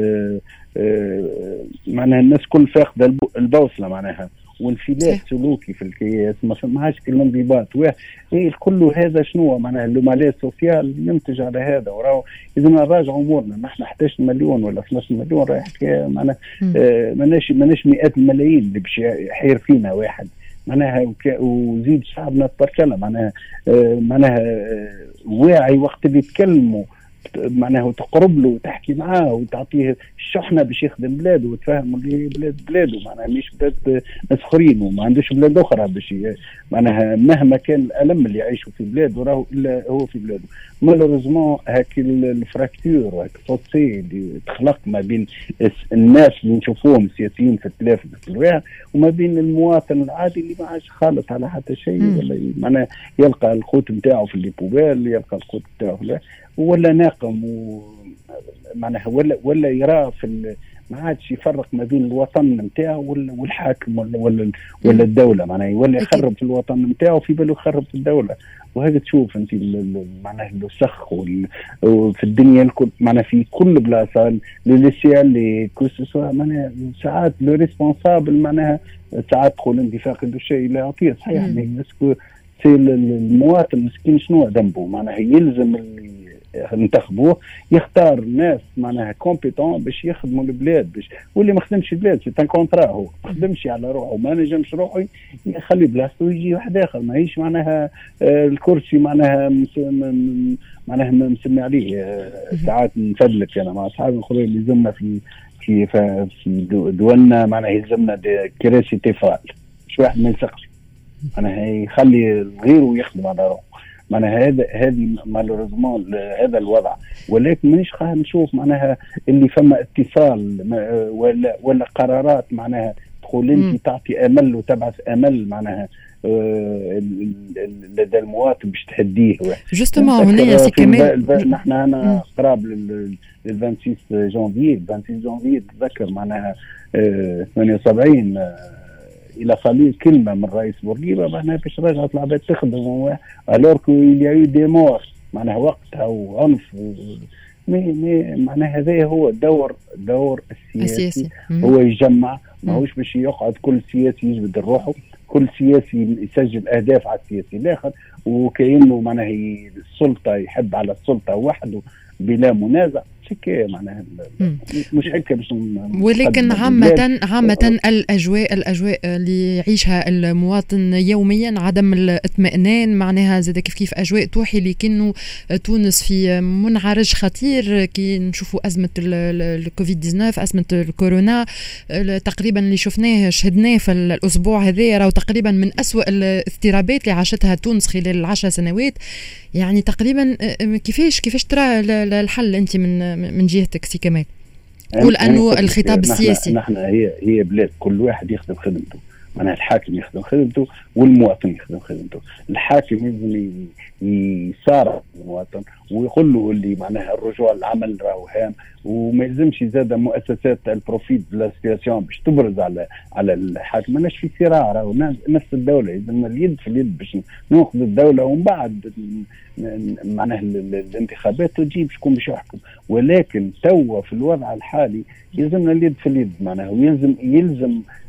[SPEAKER 7] معناها الناس كل فاقده البوصله معناها، وانفلات سلوكي في الكياس ما عادش الانضباط. الكل هذا شنو معناها اللومالي سوسيال ينتج على هذا، وراو اذا نراجعوا امورنا. نحن 11 مليون ولا 12 مليون رايح حكايه معناها ماناش مئات الملايين اللي باش يحير فينا واحد معناها، وزيد شعبنا تبركنا معناها واعي وقت اللي يتكلموا معناها، وتقرب له وتحكي معاه وتعطيه الشحنه باش يخدم بلاده وتفهم اللي بلاده معناها مش بلاد ناس اخرين، وما عندوش بلاد اخرى باش معناها مهما كان الالم اللي يعيشوا في بلاده راهو الا هو في بلاده. مالوريزمون هاك الفراكتور وهاك الفوسي اللي تخلق ما بين الناس اللي نشوفوهم السياسيين في التلفزيون في الواقع وما بين المواطن العادي اللي ما عادش خالط على حتى شيء، ولا معناها يلقى القوت نتاعو في الليبوبال، يلقى القوت نتاعو ولا ناقم معناها ولا يرى ما عادش يفرق ما بين الوطن نتاعو والحاكم ولا الدوله، معناها ولا يخرب في الوطن نتاعو في باله يخرب في الدوله. وهذا تشوف انت معناها السخ وفي الدنيا الكل معناها في كل بلاصه للسيال كوسوا معناها ساعات لو ريسبونسابل معناها ساعات تقول انت فاقد الشيء لا يعطيه صحيح، بس سي المواطن مسكين شنو ذنبه، معناها يلزم اللي انتخبوه يختار ناس معناها كومبيتون باش يخدموا البلاد، باش واللي ما خدمش البلاد سي ان كونترا، هو ما خدمش على روحه ما نجمش روحه يخلي بلاصته ويجي واحد اخر، ماهيش معناها الكرسي معناها مسمي عليه. ساعات نفدلك انا مع اصحابي الاخرين اللي يلزمنا في دولنا معناها يلزمنا كراسي تفال، مش واحد ما يسقش معناها يخلي غيره يخدم على روحه، معناها هذه مالوريزمون هذا الوضع. ولكن مانيش خايف نشوف معناها اللي فما اتصال ولا قرارات معناها تقول انت تعطي امل وتبعث امل معناها لدى المواطن باش تهديه.
[SPEAKER 4] جوستومون هنا يا سي كمال
[SPEAKER 7] نحن انا قراب لل 26 جانفي تذكر معناها 78 الى فالي كلمه من رئيس بورقيبه معناها باش رجعت العباد تخدم الور كو يليو دي مور معناها وقتها وعنف معناها هذا هو دور السياسي هو يجمع، ماهوش باش يقعد كل سياسي يجبد روحه، كل سياسي يسجل اهداف على السياسي الاخر، وكأنه معناها السلطه يحب على السلطه وحده بلا منازع. معناها مش هيك باش
[SPEAKER 4] ولكن عامة الأجواء اللي يعيشها المواطن يوميا عدم الاطمئنان معناها زاد كيف أجواء توحي لكنه تونس في منعرج خطير كي نشوفوا أزمة الكوفيد 19 أزمة الكورونا تقريبا اللي شهدناه في الأسبوع هذا راهو تقريبا من أسوأ الاضطرابات اللي عاشتها تونس خلال 10 سنوات. يعني تقريبا كيفاش ترى الحل انت من جهتك سي كمال؟ قول انه الخطاب السياسي
[SPEAKER 7] نحن هي بلاد كل واحد يخدم خدمته، معناها الحاكم يخدم خدمته والمواطن يخدم خدمته. الحاكم لازم يسارع المواطن ويقول له اللي معناها الرجوع للعمل راهو هام، وما يلزمش زاد مؤسسات البروفيت بلا سياسيون باش تبرز على الحاكم. ماناش في صراع، راهو نفس الدوله لازم اليد في اليد باش ناخذ الدوله، ومن بعد معناها الانتخابات تجيب شكون باش يحكم. ولكن توا في الوضع الحالي يلزمنا اليد في اليد معناها، ويلزم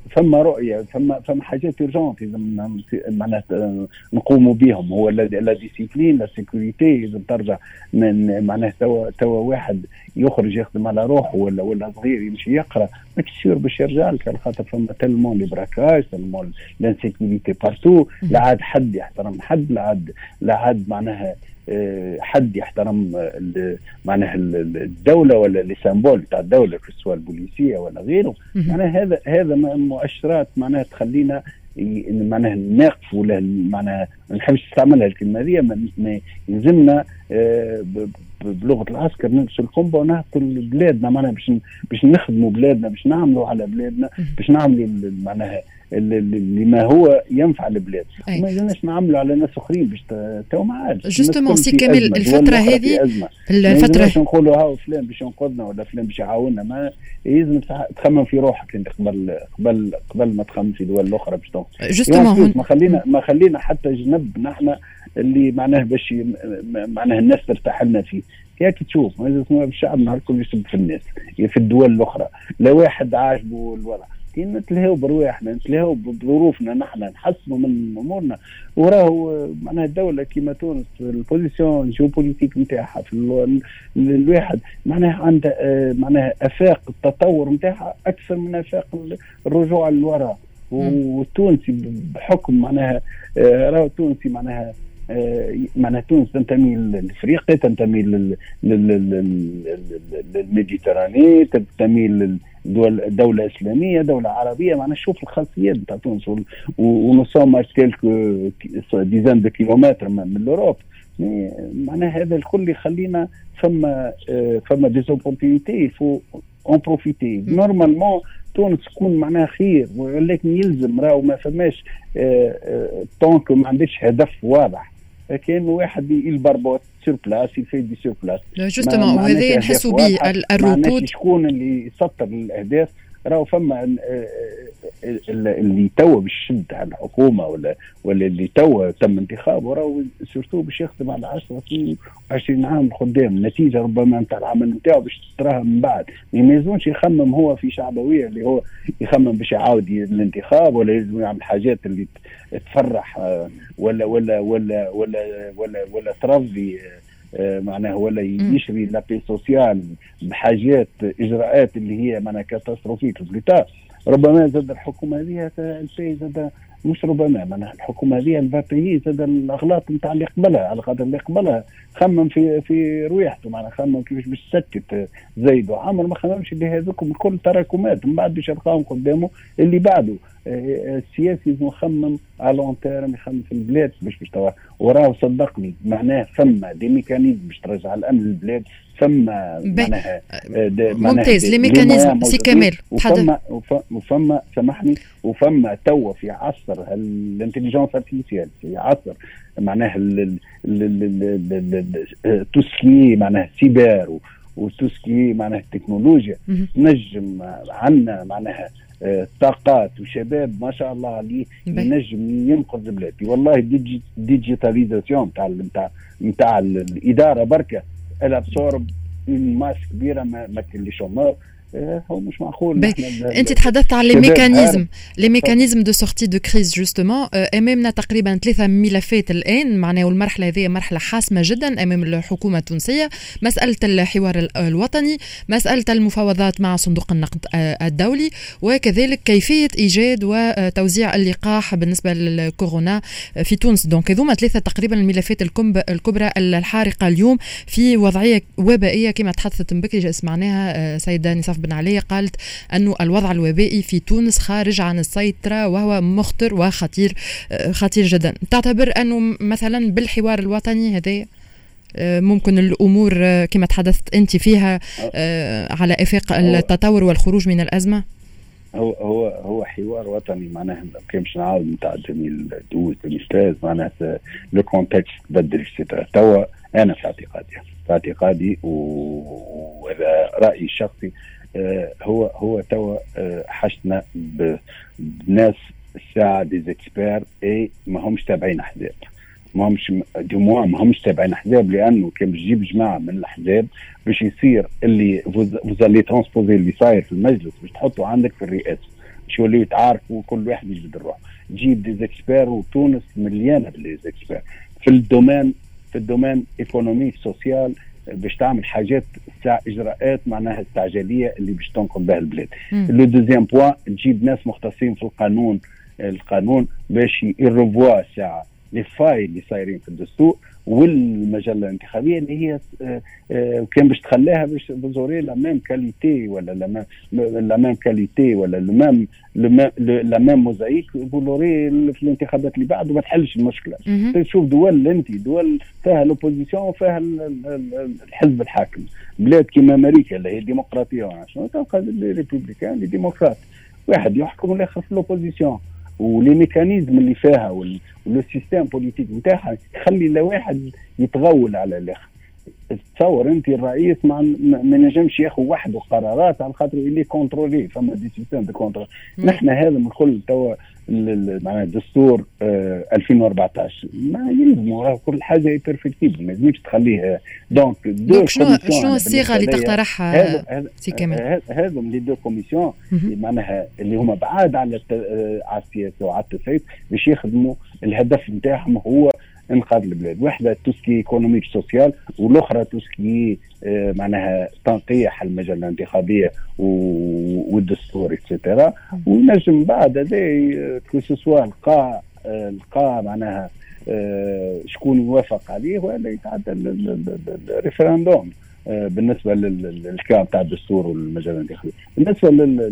[SPEAKER 7] فما رؤيه، فما حاجات يورجونت لازم معناتها نقوموا بهم. هو لا ديسيبلين لا سيكوريتي لازم ترجع من معناتها توا واحد يخرج يخدم على روحه ولا صغير يمشي يقرا ما كيصير باش يرجع لك، على خاطر فما تلمون لي براكاج تلمون لانسيكوريتي بارتو. لا عاد حد يحترم حد، لا عاد معناها حد يحترم معناها الدوله ولا لي سامبول تاع الدوله سواء البوليسيه ولا غيره. معناها هذا مؤشرات معناها تخلينا معناها ناقف ولا معناها ما نحبش نستعملها الكلمه هذه، ما يلزمنا بلغه العسكر نلبسوا الكومبا ونهبطوا بلادنا معناها باش نخدموا بلادنا، باش نعملوا على بلادنا، باش نعملوا معناها اللي ما هو ينفع البلاد. ما يلزمناش نعملوا على ناس اخرين باش تو ما عادش.
[SPEAKER 4] جوستومون سي كامل الفتره هذه
[SPEAKER 7] الفتره نقولوا ها فلان باش ينقذنا ولا فلان باش يعاوننا، ما يلزم تخمم في روحك انت قبل ما تخمم في دول الاخرى باش
[SPEAKER 4] جوستومون
[SPEAKER 7] ما خلينا حتى جنب نحن اللي معناه باش معناه الناس ترتاح لنا فيه. ياك تشوف الشعب نهار الكل يسب في الناس في الدول الاخرى، لا واحد عاجبه الوضع. نتلهوا برواحنا، نتلهوا بظروفنا، نحن نحسنوا من امورنا. وراه معناها الدوله كيما تونس البوزيسيون جيوبوليتيك نتاعها في الواحد معناها عندها معناها افاق التطور نتاعها اكثر من افاق الرجوع للوراء. والتونسي بحكم معناها راه التونسي معناها تونس تنتمي لافريقيا، تنتمي للميديتراني، تنتمي لدولة إسلامية، دولة عربية. معناها شوف الخاصيات نتاع تونس ونصوم كيلكو ديزان دو كيلومتر من الأوروب. معناها هذا الكل يخلينا فما ديزوبورتينيتي فو اون بروفيتي. نورمالمون تونس تكون معناها خير، ولكن يلزم راهو ما فماش طونك ما عندش هدف واضح. كان واحد يلبربوت سور بلاس يفيد سور بلاس
[SPEAKER 4] جوستومون، وهذا نحسوا به الركود.
[SPEAKER 7] شكون اللي يسطر الاهداف؟ راهو فما اللي توا بالشد على الحكومه ولا اللي توا تم انتخابه راهو سورتو باش يخدم على 10 سنين 20 عام قدام. النتيجه ربما نتاع العمل نتاعو باش تراها من بعد. ما يلزمش يخمم هو في شعبويه اللي هو يخمم باش يعاود الانتخاب، ولا يلزم يعمل حاجات اللي تفرح ولا ولا ولا ولا ولا ولا ترضي معناه ولا يشري لابي سوسيال بحاجات اجراءات اللي هي معناها كاتاستروفيك بلوتا. ربما زاد الحكومه هذه البي زاد مش ربما معناها الحكومه هذه الفابي زاد الاغلاط نتاع اللي قبلها، على خاطر اللي قبلها خمم في رواحته معناها خمم كيفاش باش تسكت زايد وعمر، ما خممش اللي هذوكم الكل تراكمات من بعد باش يلقاهم قدامه اللي بعده. السياسي يخمم على لون تيرم، يخمم في البلاد باش توا وراه صدقني معناه فما دي ميكانيزم باش ترجع الامن للبلاد. فما معناها
[SPEAKER 4] ممتاز لي ميكانيزم سي كامل
[SPEAKER 7] وفما سامحني وفما توا في عصر الانتليجنس ارتيفيسيال، في عصر معناها توسكي معناها سيبر وتوسكي معناها التكنولوجيا. نجم عندنا معناها طاقات وشباب ما شاء الله عليه ينجم ينقذ بلادي. والله ديجيتاليزاسيون نتاع الاداره بركه الابسورب ماس كبيره ما كل شومور. هو مش معقول.
[SPEAKER 4] انت تحدثت على لي ميكانيزم دو سورتي دو كريز جوستومون. امامنا تقريبا 3 ملفات الان معناه، والمرحله هذه مرحله حاسمه جدا امام الحكومه التونسيه. مساله الحوار الوطني، مساله المفاوضات مع صندوق النقد الدولي، وكذلك كيفيه ايجاد وتوزيع اللقاح بالنسبه للكورونا في تونس. دونك هذوما 3 تقريبا الملفات الكبرى الحارقه اليوم في وضعيه وبائيه كما تحدثت بكري سمعناها سيده نصاف بن علي، قالت أنه الوضع الوبائي في تونس خارج عن السيطرة وهو مخطر وخطير جدا. تعتبر أنه مثلا بالحوار الوطني هذا ممكن الأمور كما تحدثت أنت فيها على إفاق التطور والخروج من الأزمة؟
[SPEAKER 7] هو حوار وطني معناها كيمش نعاود نتاع 2012 معناها لو كونتكست بدل توا. أنا في اعتقادي وهذا رأيي الشخصي هو توا حشنا بناس الساعة ديزيكسبير اي ما همش تابعين احزاب، ما همش تابعين احزاب، لانه كان بتجيب جماعة من الاحزاب باش يصير اللي فوزالي ترانسبوزي اللي صاير في المجلس باش تحطوا عندك في الرئاسة. شو اللي يتعارفوا كل واحد يجبد الروح. تجيب ديزاكسبير، وتونس مليانه بالديزاكسبير في الدومين ايكونومي سوسيال، باش تعمل حاجات اجراءات معناها استعجاليه اللي باش تنقذ بها البلاد. لو دوزيام بوان تجيب ناس مختصين في القانون باش يرفوا ساعه لي فاي اللي صايرين في الدستور والمجله الانتخابيه اللي هي كان باش تخليها باش بزوري لا ميم كاليتي ولا لا ميم كاليتي ولا لا ميم موزايك بولوري في الانتخابات اللي بعد وما تحلش المشكله. تشوف دول فيها لوبوزيسيون وفيها الحزب الحاكم، بلاد كيما امريكا اللي هي ديمقراطيه شنو تلقى لي ريبوبليكان لي ديمقراط، واحد يحكم والاخر في لوبوزيسيون، ولي ميكانيزم اللي فيها والسيستم بوليتيك نتاعها يخلي لا واحد يتغول على الاخر. تصور انت الرئيس ما نجمش ياخذ وحده قرارات على خاطر اللي كونترولي، فما دي سيستم دو كونترول. نحن هذا من كل توا معناها الدستور 2014 ما يلزموا كل حاجه بيرفكتيبل، ما يلزمش تخليها. دونك
[SPEAKER 4] شنو الصيغه اللي تقترحها سي كمال؟
[SPEAKER 7] هذا من لي دو كوميسيون معناها اللي هما بعاد على السياسه وعلى التسعير باش يخدموا الهدف نتاعهم هو انقاذ البلاد. واحده توسكي ايكونوميك سوسيال، والاخرى توسكي معناها تنقيح المجله الانتخابيه والدستور اكسترا. ونجم بعد هذا كوسوسوا القاء معناها شكون يوافق عليه ولا يتعدى الريفراندوم بالنسبه للكلام تاع الدستور والمجله الانتخابيه. بالنسبه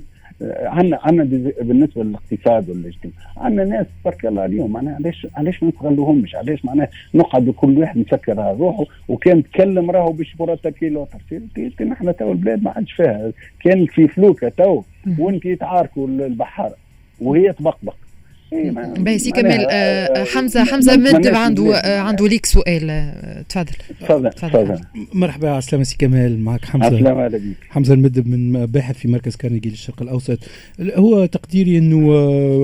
[SPEAKER 7] عندنا بالنسبه للاقتصاد والاجتماع عندنا ناس تبارك الله عليهم، معناها علاش ما نستغلوهمش؟ علاش معناها نقعد كل واحد مسكر على روحه؟ وكان تكلم راهو باش برا كيلو ترسيل. نحن تو البلاد ما عادش فيها، كان في فلوكه تو وانت يتعاركوا البحر وهي تبقبق.
[SPEAKER 4] باهي سي كمال. حمزه مدب عنده ليك سؤال. تفضل.
[SPEAKER 6] مرحبا، على السلامه سي كمال، معك حمزه. حمزه المدب من باحث في مركز كارنيجي للشرق الاوسط. هو تقديري انه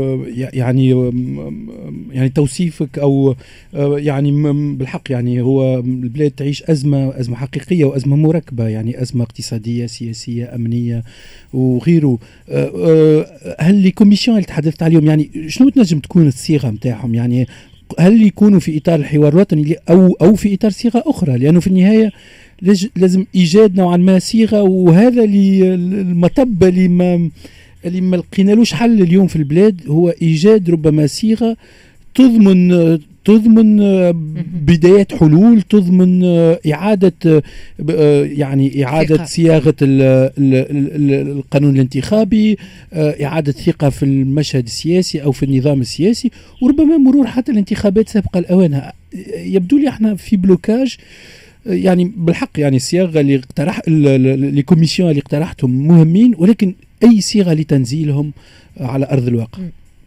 [SPEAKER 6] يعني توصيفك او يعني بالحق يعني هو البلاد تعيش ازمه حقيقيه وازمه مركبه، يعني ازمه اقتصاديه سياسيه امنيه وغيره. هل الكوميسيون اللي تحدثت عليهم يعني شنو تنجم تكون الصيغه نتاعهم؟ يعني هل يكونوا في اطار الحوار الوطني او في اطار صيغه اخرى؟ لانه في النهايه لازم ايجاد نوعا ما صيغه، وهذا المطب اللي ما لقينالوش حل اليوم في البلاد، هو ايجاد ربما صيغه تضمن بداية حلول، تضمن إعادة صياغة القانون الانتخابي، إعادة ثقة في المشهد السياسي أو في النظام السياسي، وربما مرور حتى الانتخابات سابق الأوان. يبدو لي احنا في بلوكاج يعني بالحق. يعني الصياغة اللي الكوميسيون اللي اقترحتهم مهمين، ولكن أي صيغة لتنزيلهم على أرض الواقع؟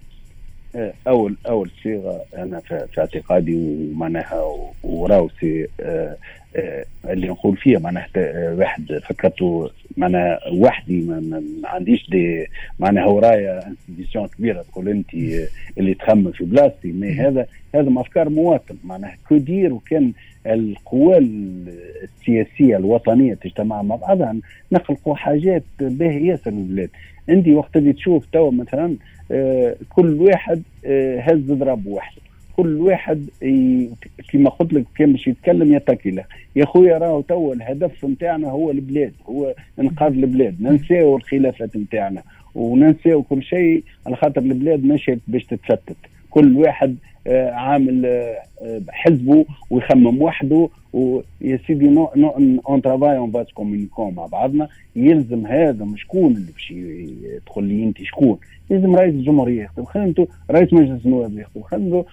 [SPEAKER 7] اول صيغه انا في اعتقادي ومعناها وراوسي اللي نقول فيها معناها واحد فكرته معناها وحدي ما عنديش دي معناها ورايا انستيتيوشن كبيره تقول انت اللي تخمم في بلاصتي. ما هذا افكار مواطن معناها كدير، وكان القوى السياسيه الوطنيه تجتمع مع بعضها نخلقوا حاجات باهيه ياسر للبلاد. عندي وقت اللي تشوف توا مثلا كل واحد هز ضرب وحده، كل واحد كما قلت لك كان باش يتكلم يتكي له. يا خويا راهو توا الهدف نتاعنا هو البلاد، هو انقاذ البلاد. ننساو الخلافات نتاعنا وننساو كل شيء على خاطر البلاد ماشيه باش تتفتت. كل واحد عامل حزبه ويخمم وحده. ويا سيدي اون ترافاي اون فاس كومونيكون مع بعضنا. يلزم هذا مش شكون اللي باش تقول لي انت شكون. لازم رئيس الجمهوريه يخدم خدمته، رئيس مجلس النواب يخدم خدمته،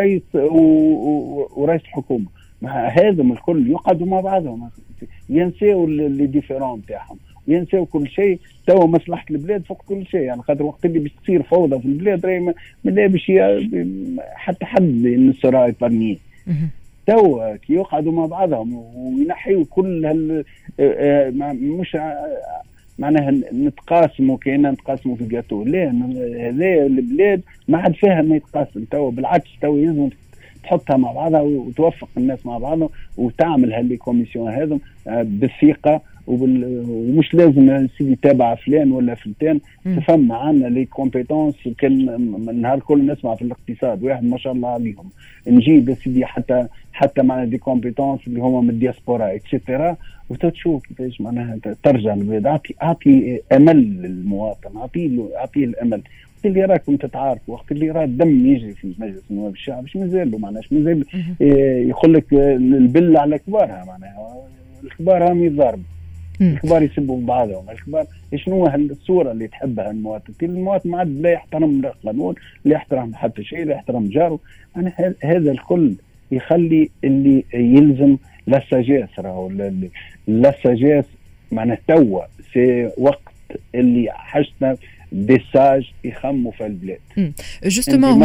[SPEAKER 7] ورئيس الحكومه. هذا من الكل يقعدوا مع بعضهم، ينساو لي ديفيرون تاعهم، ينساو كل شيء. توا مصلحه البلاد فوق كل شيء. يعني خاطر وقت اللي باش تصير فوضى في البلاد راهي ما باش حتى حد الصراع يبرنيه. توا كي يقعدوا مع بعضهم وينحيوا كل مش معناها نتقاسموا كأننا نتقاسموا في الجاتو. لا، هذا البلاد ما عاد فيها ما يتقاسم. توا بالعكس توا لازم تحطها مع بعضها وتوفق الناس مع بعضهم وتعمل هاللي كوميسيون هذا بالثقة ومش لازم سيدي تابع فلان ولا فلتان. تفهم عنا لي كومبيتونس. كان النهار كل نسمع في الاقتصاد واحد ما شاء الله عليهم، نجيب سيدي حتى معنا دي كومبيتونس اللي هما من الدياسبورا اتسيتيرا، وتشوف كيفاش معناها ترجع البلاد. اعطي امل للمواطن، اعطيه الامل. وقت اللي راكم تتعاركوا، وقت اللي راه الدم يجري في مجلس النواب الشعب، مش مازال له معناها مازال يقول لك البله على كبارها، معناها الكبار هم يضاربوا، الكبار يسبوا بعضهم، الكبار شنو الصوره اللي تحبها المواطن؟ المواطن ما عاد لا يحترم القانون، لا يحترم حتى شيء، لا يحترم جاره. يعني هذا الكل يخلي اللي يلزم لا ساجيس. راهو لا ساجيس معناها توا سي وقت اللي حشنا دي ساج يخموا في البلاد.
[SPEAKER 4] جوستومون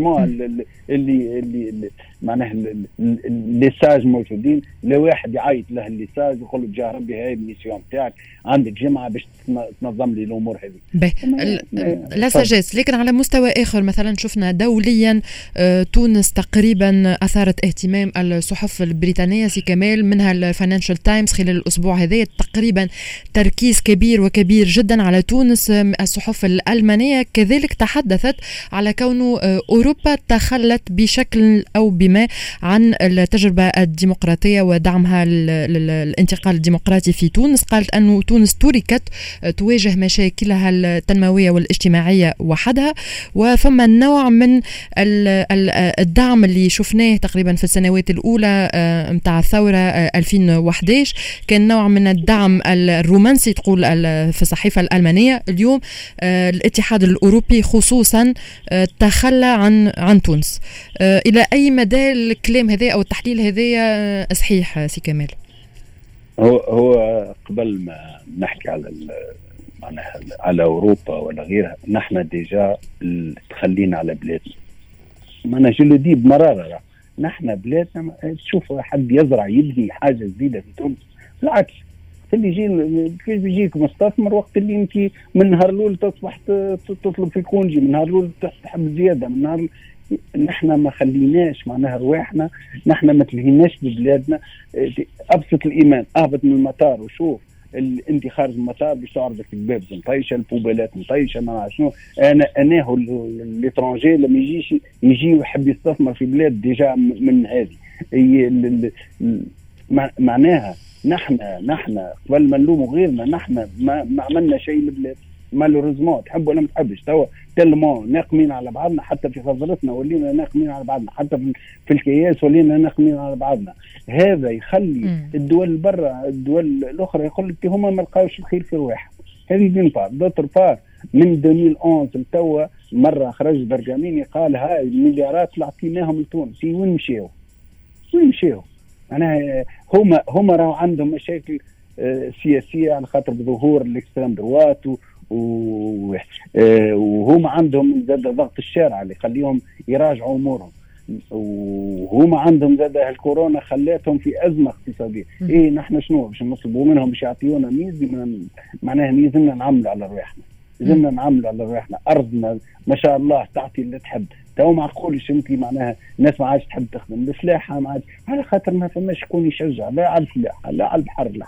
[SPEAKER 7] اللي معناها لي ساج موجودين، لا واحد يعيط له اللي ساج يقول له جا ربي هاي الميسيون تاعك، عندك جمعه باش تنظم لي الامور هذه.
[SPEAKER 4] لا ساجيس. لكن على مستوى اخر مثلا شفنا دوليا تونس تقريبا اثارت اهتمام الصحف البريطانيه سي كمال، منها الفاينانشال تايمز خلال الاسبوع هذا، تقريبا تركيز كبير وكبير جدا على تونس. الصحف الألمانية كذلك تحدثت على كونه أوروبا تخلت بشكل أو بما عن التجربة الديمقراطية ودعمها الانتقال الديمقراطي في تونس. قالت أن تونس تركت تواجه مشاكلها التنموية والاجتماعية وحدها، وفما نوع من الدعم اللي شفناه تقريبا في السنوات الأولى متاع الثورة 2011، كان نوع من الدعم الرومانسي تقول في الصحيفة الألمانية. اليوم الاتحاد الأوروبي خصوصا تخلى عن تونس. إلى أي مدى الكلام هذا أو التحليل هذا صحيح سي كمال؟
[SPEAKER 7] هو قبل ما نحكي على أوروبا ولا غيرها، نحن ديجا تخلينا على بلادنا. ما أنا جو دي بمرارة، نحن بلادنا تشوف حد يزرع يبني حاجة جديدة في تونس، بالعكس اللي كيف بيجيك مستثمر وقت اللي انت من نهار الاول تصبح تطلب في الكونجي، من نهار الاول تحب زياده، من نهار نحن ما خليناش معناها رواحنا، نحن ما تلهيناش ببلادنا. ابسط الايمان، اهبط من المطار وشوف انت خارج المطار باش تعرضك الباب مطيشه، البوبالات مطيشه، ما شنو. انا هو ليترونجي لما يجي ويحب يستثمر في بلاد ديجا من هذه معناها نحن قبل ما نلوموا غيرنا، نحن ما عملنا شيء للبلاد. مالوريزمون تحب ولا ما تحبش، توا تلمون ناقمين على بعضنا، حتى في خزرتنا ولينا ناقمين على بعضنا، حتى في الكياس ولينا ناقمين على بعضنا. هذا يخلي الدول برا، الدول الاخرى يقول لك هما ما لقاوش الخير في رواحهم. هذه دين بار دوتر بار. من 2011 لتوا مره خرج برجاميني قال هاي المليارات اللي عطيناهم لتونس وين مشيوا؟ معناها هما راهو عندهم مشاكل سياسيه على خاطر بظهور الاكستريم دروات وهما عندهم زاد ضغط الشارع اللي يخليهم يراجعوا امورهم، وهما عندهم زاد الكورونا خلاتهم في ازمه اقتصاديه. ايه نحن شنو باش نطلبوا منهم باش يعطيونا معناها لازمنا نعملوا على رواحنا، ارضنا ما شاء الله تعطي اللي تحب. تو ما عقولش انت معناها الناس ما عادش تحب تخدم الفلاحه، ما عادش على خاطر ما فماش شكون يشجع لا على الفلاحه لا على البحر لا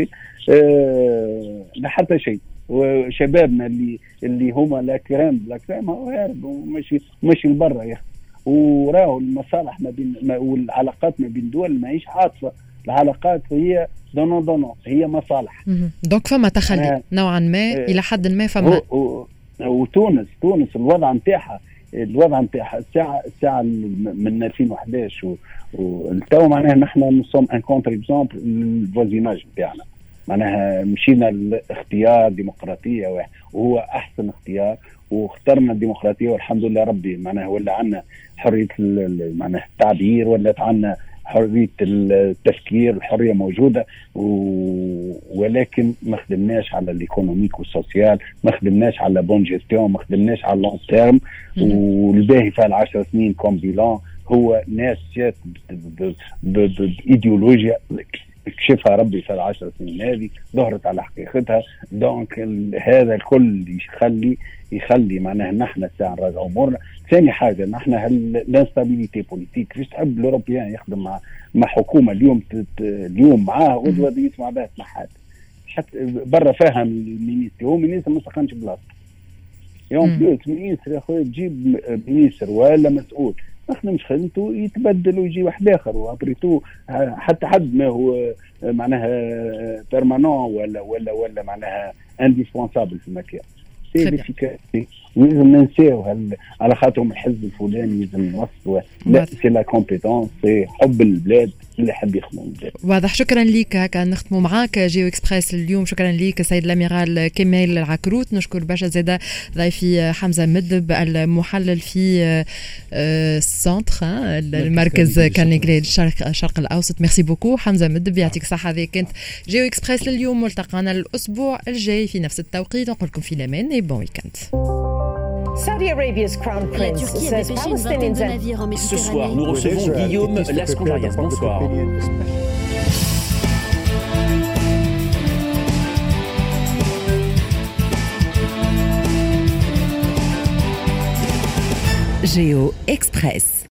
[SPEAKER 7] حتى شيء. وشبابنا اللي هما لا كرام هو هارب وماشي لبرا يا اخي. وراهو المصالح ما بين والعلاقات ما بين دول ماهيش عاطفه، العلاقات هي دونو هي مصالح.
[SPEAKER 4] دونك فما تخلي نوعا ما الى حد ما فما.
[SPEAKER 7] وتونس الوضع نتاعها الساعه من 2011 والتو معناها نحن نصوم ان كونتر اكزامبل الفوزيناج نتاعنا. معناها مشينا الاختيار ديمقراطيه وهو احسن اختيار، واخترنا الديمقراطيه والحمد لله ربي. معناها ولا عندنا حريه معناها التعبير، ولا عندنا حريه التفكير، الحريه موجوده، ولكن ما خدمناش على الايكونوميك والسوسيال، ما خدمناش على بون جيستيون، ما خدمناش على اللون تيرم. والباهي في 10 سنين كوم بيلان هو ناس جات بايديولوجيا اكشفها ربي في 10 سنين هذه ظهرت على حقيقتها. دونك هذا الكل يخلي معناها نحن ساعة نراجع امورنا. ثاني حاجه نحن الانستابيليتي بوليتيك، فيش تحب الاوروبيان يخدم مع حكومه اليوم معاه غدوه يسمع بها سماحات، حتى برا فاهم المينيستر، هو مينيستر ما سخنش بلاصته. يوم بلوت مينيستر يا خويا تجيب مينيستر ولا مسؤول ما خدمش خدمته يتبدل ويجي واحد اخر، وابريتو حتى حد ما هو معناها بيرمانون ولا معناها انديسبونسابل في المكان. سي ليفيكاسيتي ولازم ننساو على خاطرهم الحزب الفلاني لازم نوصلوا، لا سي لا كومبيتونس، سي حب البلاد اللي حب يخدموا البلاد.
[SPEAKER 4] واضح. شكرا ليك. كان نختموا معاك جيو اكسبريس اليوم. شكرا ليك سيد الاميرال كمال العكروت. نشكر باشا زاده ضيفي حمزه مدب المحلل في السنتر المركز كالنيغري الشرق الاوسط. ميرسي بوكو حمزه مدب، يعطيك الصحه. هذه كانت جيو اكسبريس لليوم، ملتقانا الاسبوع الجاي في نفس التوقيت. نقول لكم في الامان et bon week-end.
[SPEAKER 1] Saudi Arabia's crown prince says Palestinians
[SPEAKER 2] Ce soir, nous recevons Guillaume Lascondarias. Bonsoir.
[SPEAKER 3] Géo Express.